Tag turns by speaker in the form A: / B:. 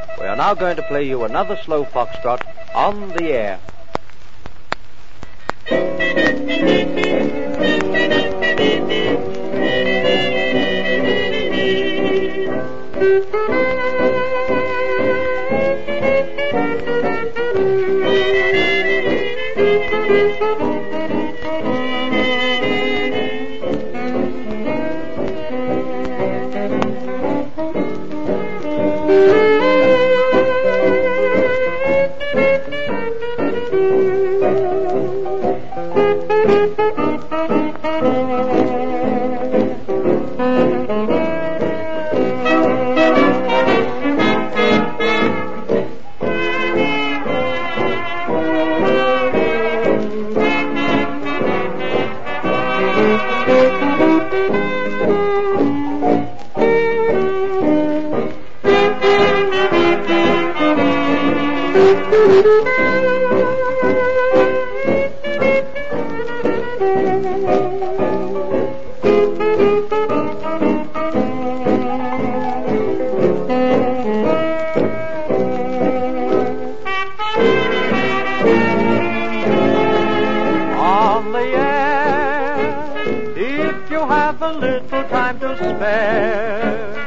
A: We are now going to play you another slow foxtrot on the air.
B: On the air, if you have a little time to spare,